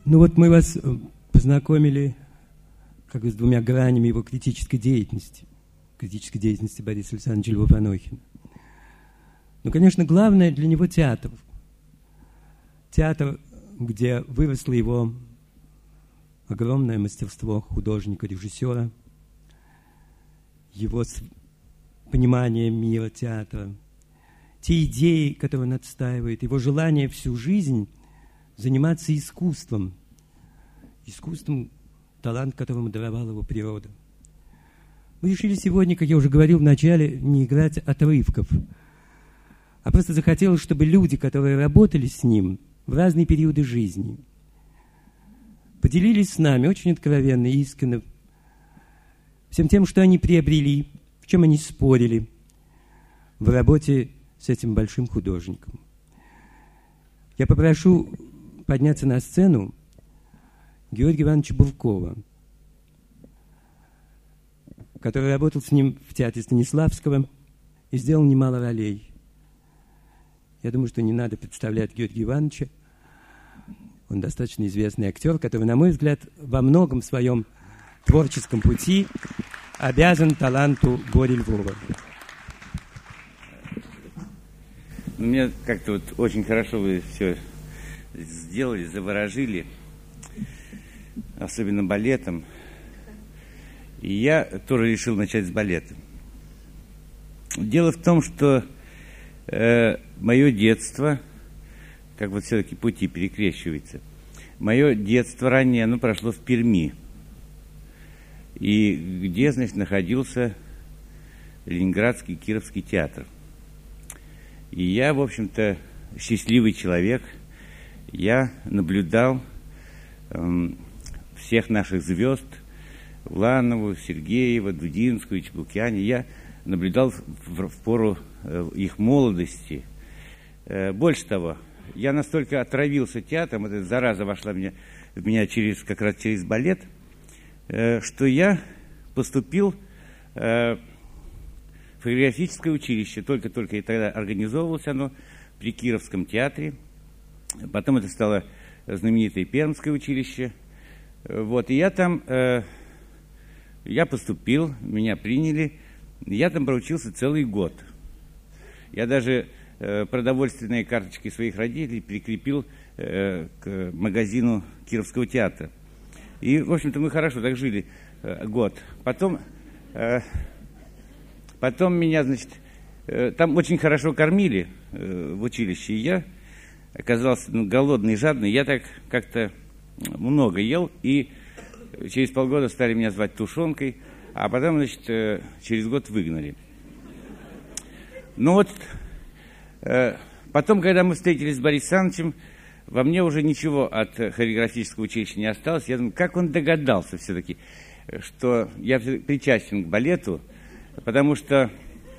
Ну вот мы вас познакомили как бы с двумя гранями его критической деятельности Бориса Александровича Львова-Анохина. Ну, конечно, главное для него театр. Театр, где выросло его огромное мастерство художника, режиссера, его понимание мира театра, те идеи, которые он отстаивает, его желание всю жизнь заниматься искусством, талант которому даровала его природа. Мы решили сегодня, как я уже говорил в начале, не играть отрывков, а просто захотелось, чтобы люди, которые работали с ним в разные периоды жизни, поделились с нами очень откровенно и искренне всем тем, что они приобрели, в чем они спорили в работе с этим большим художником. Я попрошу подняться на сцену Георгия Ивановича Буркова, который работал с ним в театре Станиславского и сделал немало ролей. Я думаю, что не надо представлять Георгия Ивановича. Он достаточно известный актер, который, на мой взгляд, во многом в своем творческом пути обязан таланту Бори Львова. Мне как-то вот очень хорошо вы все сделали, заворожили, особенно балетом. И я тоже решил начать с балета. Дело в том, что мое детство, как вот все-таки пути перекрещиваются, мое детство раннее, оно прошло в Перми. И где, значит, находился Ленинградский Кировский театр. И я, в общем-то, счастливый человек. Я наблюдал всех наших звезд, Уланову, Сергеева, Дудинскую, Чебукяне. Я наблюдал в пору их молодости. Больше того, я настолько отравился театром, эта зараза вошла в меня как раз через балет, что я поступил в хореографическое училище. Только и тогда организовывалось оно при Кировском театре. Потом это стало знаменитое Пермское училище. Вот, и я там, я поступил, меня приняли. Я там проучился целый год. Я даже продовольственные карточки своих родителей прикрепил к магазину Кировского театра. И, в общем-то, мы хорошо так жили год. Потом меня, значит, там очень хорошо кормили в училище. И я оказался голодный, жадный. Я так как-то много ел. И через полгода стали меня звать тушенкой. А потом, значит, через год выгнали. Ну вот, потом, когда мы встретились с Борисом Александровичем, во мне уже ничего от хореографического училища не осталось. Я думаю, как он догадался все-таки, что я причастен к балету, потому что,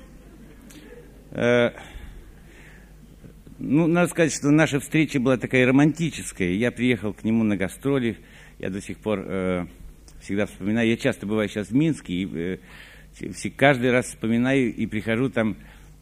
надо сказать, что наша встреча была такая романтическая. Я приехал к нему на гастроли, я до сих пор всегда вспоминаю. Я часто бываю сейчас в Минске, и каждый раз вспоминаю и прихожу там,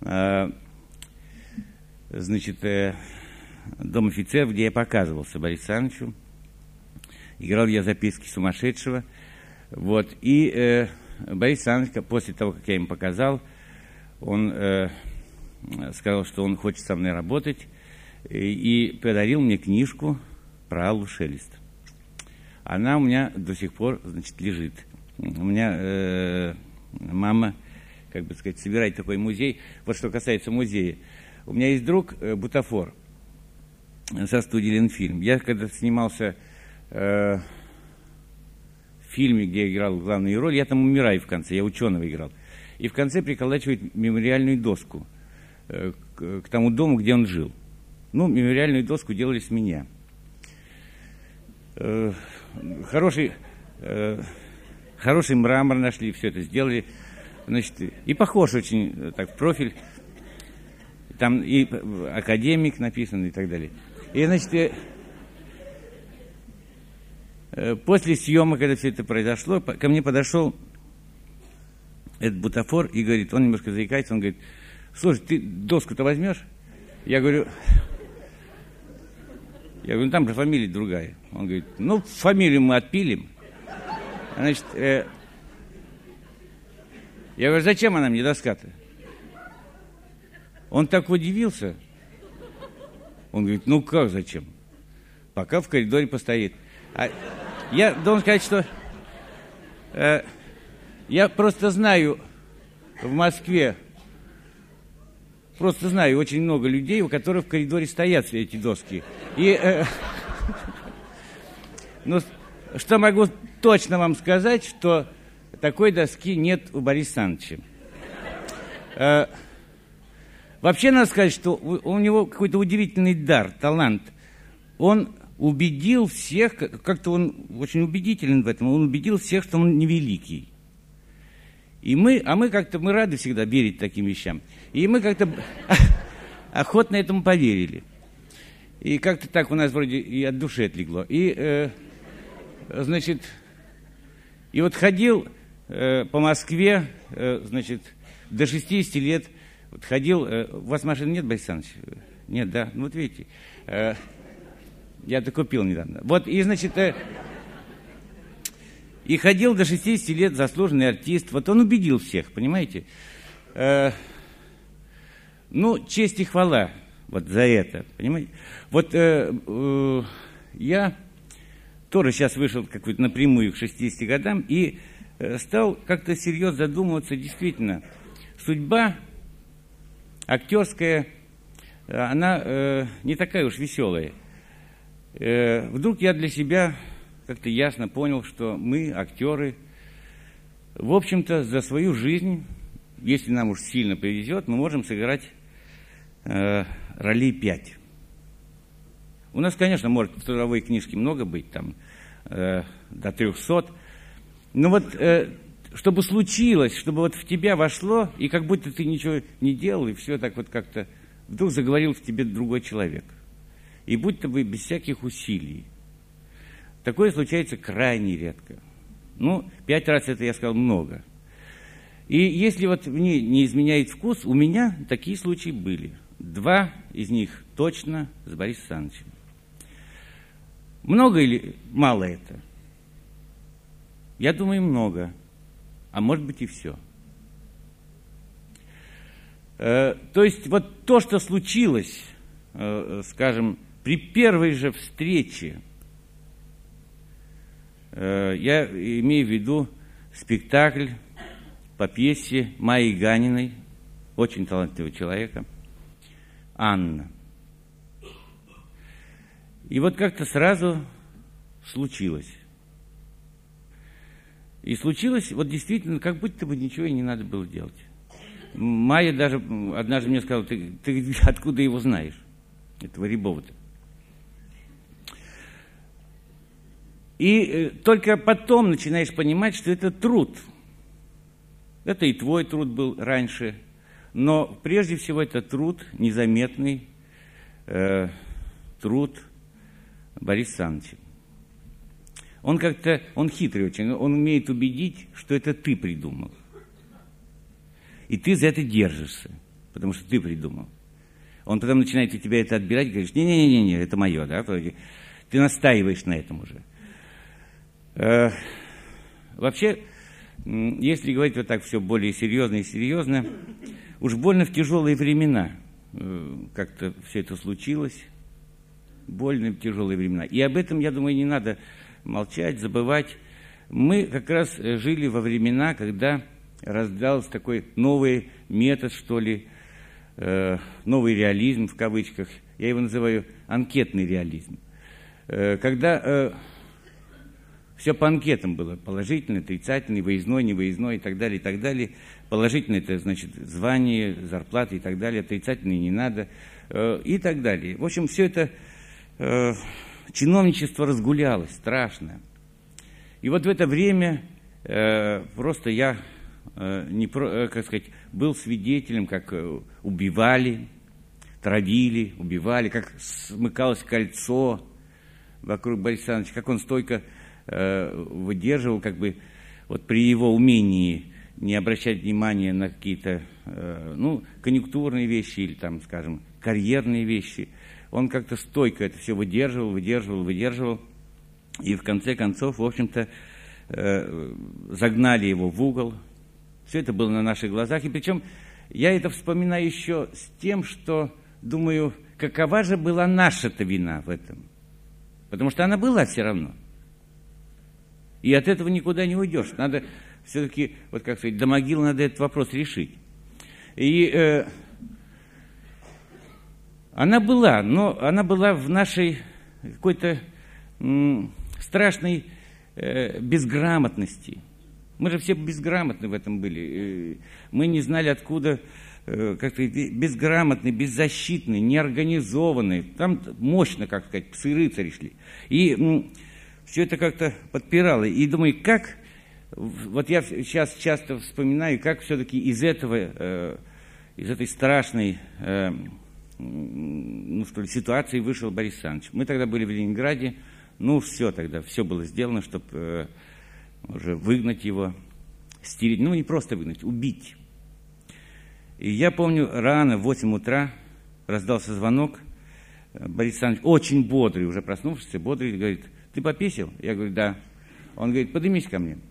значит, Дом офицеров, где я показывался Борису Александровичу. Играл я записки сумасшедшего. Вот. И Борис Александрович, после того, как я им показал, он сказал, что он хочет со мной работать, и подарил мне книжку про Аллу Шелест. Она у меня до сих пор, значит, лежит. У меня мама, как бы сказать, собирает такой музей. Вот что касается музея. У меня есть друг бутафор со студии Ленфильм. Я когда снимался в фильме, где я играл главную роль, я там умираю в конце, я ученого играл. И в конце приколачивают мемориальную доску к тому дому, где он жил. Ну, мемориальную доску делали с меня. Хороший мрамор нашли, все это сделали. Значит, и похож очень так в профиль. Там и академик написан и так далее. И, значит, после съемок, когда все это произошло, ко мне подошел этот бутафор и говорит, он немножко заикается, он говорит, слушай, ты доску-то возьмешь? Я говорю, Я говорю, ну там же фамилия другая. Он говорит, ну фамилию мы отпилим. Значит, я говорю, зачем она мне доска-то? Он так удивился. Он говорит, ну как зачем? Пока в коридоре постоит. А я должен сказать, что я просто знаю в Москве, просто знаю очень много людей, у которых в коридоре стоят все эти доски. И, ну, что могу точно вам сказать, что такой доски нет у Бориса Александровича. Вообще, надо сказать, что у него какой-то удивительный дар, талант. Он убедил всех, как-то он очень убедителен в этом, он убедил всех, что он невеликий. И мы рады всегда верить таким вещам. И мы как-то охотно этому поверили. И как-то так у нас вроде и от души отлегло. И, значит, и вот ходил по Москве, значит, до 60 лет, вот ходил, у вас машины нет, Борис Александрович? Нет, да? Ну вот видите, я-то купил недавно. Вот, и, значит, и ходил до 60 лет, заслуженный артист. Вот он убедил всех, понимаете? Ну, честь и хвала вот за это, понимаете? Вот я тоже сейчас вышел какой-то напрямую к 60 годам и стал как-то серьезно задумываться, действительно, судьба актерская, она не такая уж веселая. Вдруг я для себя как-то ясно понял, что мы, актеры, в общем-то, за свою жизнь, если нам уж сильно повезет, мы можем сыграть ролей 5. У нас, конечно, может в трудовой книжке много быть, там, до 300, но вот чтобы случилось, чтобы вот в тебя вошло, и как будто ты ничего не делал, и все так вот как-то вдруг заговорил в тебе другой человек. И будто бы без всяких усилий. Такое случается крайне редко. Ну, 5 раз это я сказал много. И если вот мне не изменяет вкус, у меня такие случаи были. 2 из них точно с Борисом Александровичем. Много или мало это? Я думаю, много. А может быть и все. То есть вот то, что случилось, скажем, при первой же встрече, я имею в виду спектакль по пьесе Майи Ганиной, очень талантливого человека, «Анна». И вот как-то сразу случилось. И случилось, вот действительно, как будто бы ничего и не надо было делать. Майя даже однажды мне сказала, ты откуда его знаешь, этого Рябова-то? И только потом начинаешь понимать, что это труд. Это и твой труд был раньше, но прежде всего это труд, незаметный труд Бориса Александровича. Он хитрый очень, он умеет убедить, что это ты придумал. И ты за это держишься, потому что ты придумал. Он потом начинает у тебя это отбирать и говоришь, не-не-не, это мое, да? Ты настаиваешь на этом уже. Вообще, если говорить вот так все более серьезно и серьезно, уж больно в тяжелые времена как-то все это случилось. Больно в тяжелые времена. И об этом, я думаю, не надо молчать, забывать. Мы как раз жили во времена, когда рождался такой новый метод, что ли, новый реализм, в кавычках. Я его называю анкетный реализм. Когда все по анкетам было, положительный, отрицательный, выездной, невыездной и так далее, и так далее. Положительный – это, значит, звание, зарплата и так далее, отрицательный не надо и так далее. В общем, все это чиновничество разгулялось, страшно. И вот в это время просто я был свидетелем, как убивали, травили, убивали, как смыкалось кольцо вокруг Бориса Александровича, как он стойко выдерживал, как бы вот при его умении не обращать внимания на какие-то конъюнктурные вещи или там, скажем, карьерные вещи. он как-то стойко это все выдерживал. И в конце концов, в общем-то, загнали его в угол. Все это было на наших глазах. И причем я это вспоминаю еще с тем, что думаю, какова же была наша-то вина в этом. Потому что она была все равно. И от этого никуда не уйдешь. Надо все-таки, вот как сказать, до могилы надо этот вопрос решить. И она была, но она была в нашей какой-то страшной безграмотности. Мы же все безграмотны в этом были. Мы не знали, откуда, как-то безграмотные, беззащитные, неорганизованные. Там мощно, как сказать, псы-рыцари шли. И все это как-то подпирало. И думаю, как... Вот я сейчас часто вспоминаю, как все-таки из этой страшной ситуации вышел Борис Александрович. Мы тогда были в Ленинграде. Все тогда, все было сделано, чтобы уже выгнать его, стереть. Не просто выгнать, убить. И я помню, рано, в 8 утра, раздался звонок. Борис Александрович, очень бодрый, уже проснувшийся, бодрый, говорит: ты пописал? Я говорю: да. Он говорит: поднимись ко мне.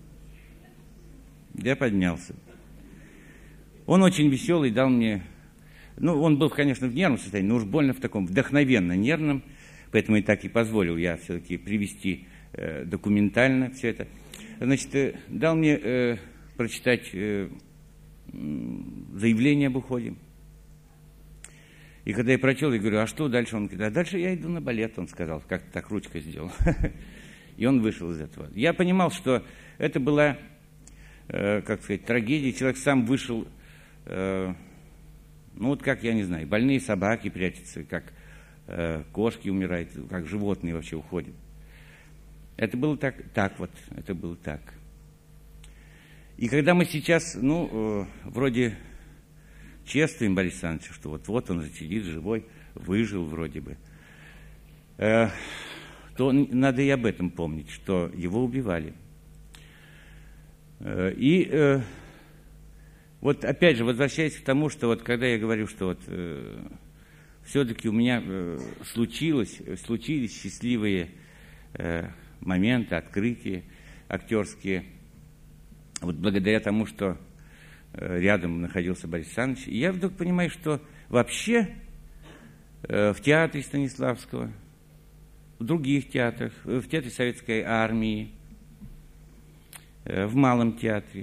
Я поднялся. Он очень веселый, дал мне... он был, конечно, в нервном состоянии, но уж больно в таком вдохновенно нервном, поэтому и так и позволил я все-таки привести документально все это. Значит, дал мне прочитать заявление об уходе. И когда я прочел, я говорю: а что дальше? Он говорит: а дальше я иду на балет, он сказал, как-то так ручкой сделал. И он вышел из этого. Я понимал, что это была, как сказать, трагедия. Человек сам вышел, как, я не знаю, больные собаки прячутся, как кошки умирают, как животные вообще уходят. Это было так, это было так. И когда мы сейчас, вроде чествуем Бориса Александровича, что вот он сидит живой, выжил вроде бы, то надо и об этом помнить, что его убивали. И вот опять же, возвращаясь к тому, что вот когда я говорю, что все-таки у меня случились счастливые моменты, открытия актерские, вот благодаря тому, что рядом находился Борис Александрович, и я вдруг понимаю, что вообще в театре Станиславского, в других театрах, в театре Советской Армии, в Малом театре,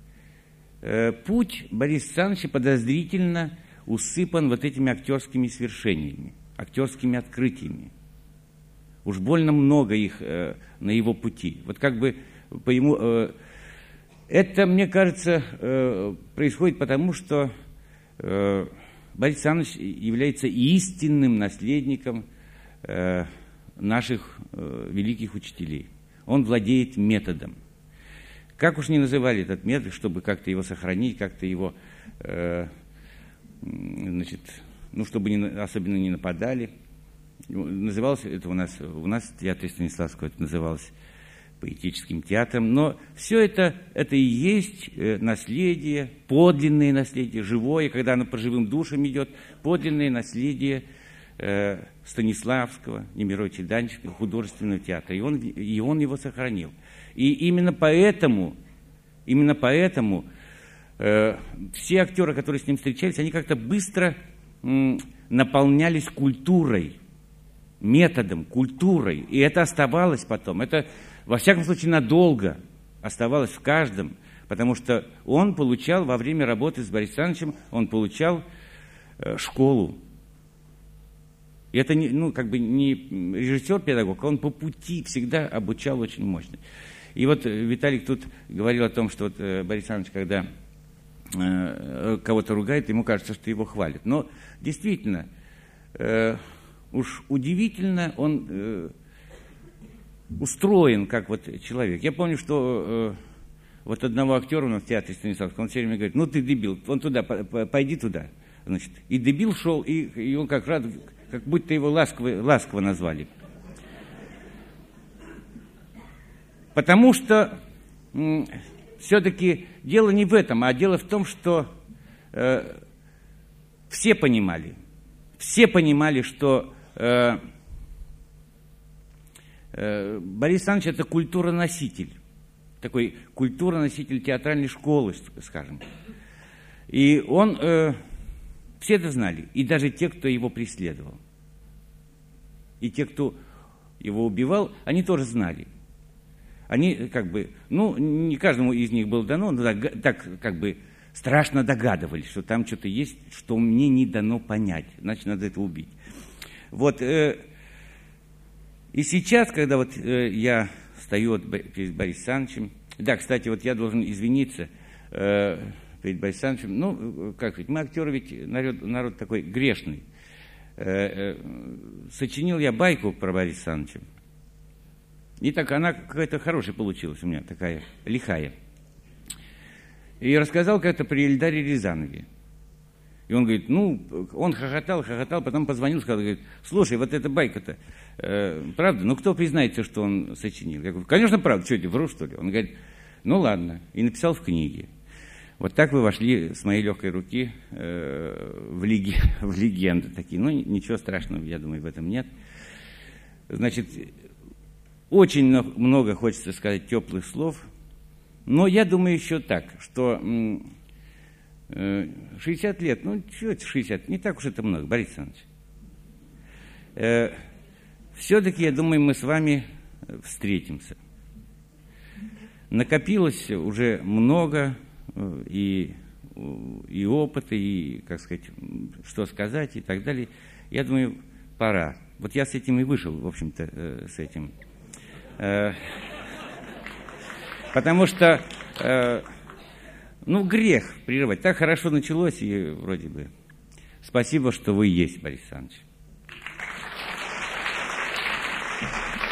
путь Бориса Александровича подозрительно усыпан вот этими актерскими свершениями, актерскими открытиями. Уж больно много их на его пути. Вот как бы по ему... это, мне кажется, происходит потому, что Борис Александрович является истинным наследником наших великих учителей. Он владеет методом. Как уж ни называли этот метод, чтобы как-то его сохранить, как-то его, чтобы особенно не нападали. Называлось это у нас в театре Станиславского это называлось поэтическим театром. Но все это и есть наследие, подлинное наследие, живое, когда оно по живым душам идет, подлинное наследие Станиславского, Немировича Данченко, художественного театра. И он его сохранил. И именно поэтому все актеры, которые с ним встречались, они как-то быстро наполнялись культурой, методом, культурой. И это оставалось потом. Это, во всяком случае, надолго оставалось в каждом, потому что он получал во время работы с Борисом Александровичем, он получал школу. И это не режиссер-педагог, а он по пути всегда обучал очень мощно. И вот Виталик тут говорил о том, что вот Борис Александрович, когда кого-то ругает, ему кажется, что его хвалят. Но действительно, уж удивительно он устроен, как вот человек. Я помню, что вот одного актера у нас в театре Станиславского, он все время говорит: ты дебил, вон туда, пойди туда. Значит, и дебил шел, и он как будто его ласково назвали. Потому что все-таки дело не в этом, а дело в том, что все понимали, все понимали, что Борис Александрович – это культуроноситель, такой культуроноситель театральной школы, скажем. И он, все это знали, и даже те, кто его преследовал. И те, кто его убивал, они тоже знали. Они как бы, ну, не каждому из них было дано, но так как бы страшно догадывались, что там что-то есть, что мне не дано понять, значит, надо это убить. Вот, и сейчас, когда вот я стою перед Борисом Александровичем, да, кстати, вот я должен извиниться перед Борисом Александровичем, ну, как сказать, мы актеры ведь народ такой грешный. Сочинил я байку про Бориса Александровича. И так она какая-то хорошая получилась у меня, такая лихая. И рассказал как-то при Ильдаре Рязанове. И он говорит, ну, он хохотал, потом позвонил, сказал, говорит, слушай, вот эта байка-то, правда? Ну, кто признается, что он сочинил? Я говорю, конечно, правда, что, я вру, что ли? Он говорит, ну, ладно, и написал в книге. Вот так вы вошли с моей легкой руки в легенды такие. Ну, ничего страшного, я думаю, в этом нет. Значит, очень много хочется сказать теплых слов, но я думаю еще так, что 60 лет, ну, что это 60, не так уж это много, Борис Александрович. Все-таки, я думаю, мы с вами встретимся. Накопилось уже много и опыта, и, как сказать, что сказать и так далее. Я думаю, пора. Вот я с этим и вышел, в общем-то, с этим. Потому что, ну, грех прерывать. Так хорошо началось, и вроде бы. Спасибо, что вы есть, Борис Александрович.